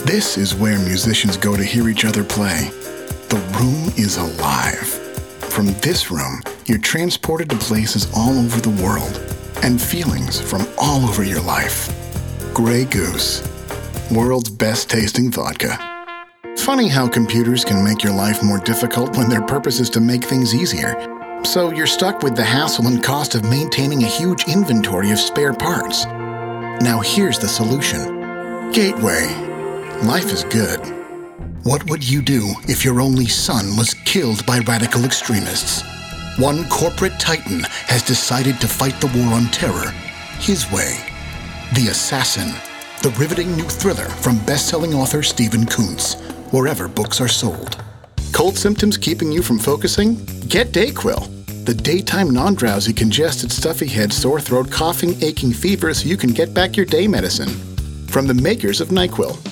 This is where musicians go to hear each other play. The room is alive. From this room, you're transported to places all over the world and feelings from all over your life. Grey Goose, world's best tasting vodka. Funny how computers can make your life more difficult when their purpose is to make things easier. So you're stuck with the hassle and cost of maintaining a huge inventory of spare parts. Now here's the solution. Gateway. Life is good. What would you do if your only son was killed by radical extremists? One corporate titan has decided to fight the war on terror his way. The Assassin, the riveting new thriller from best-selling author Stephen Kuntz, wherever books are sold. Cold symptoms keeping you from focusing? Get DayQuil, the daytime non-drowsy, congested, stuffy head, sore throat, coughing, aching fever so you can get back your day medicine. From the makers of NyQuil.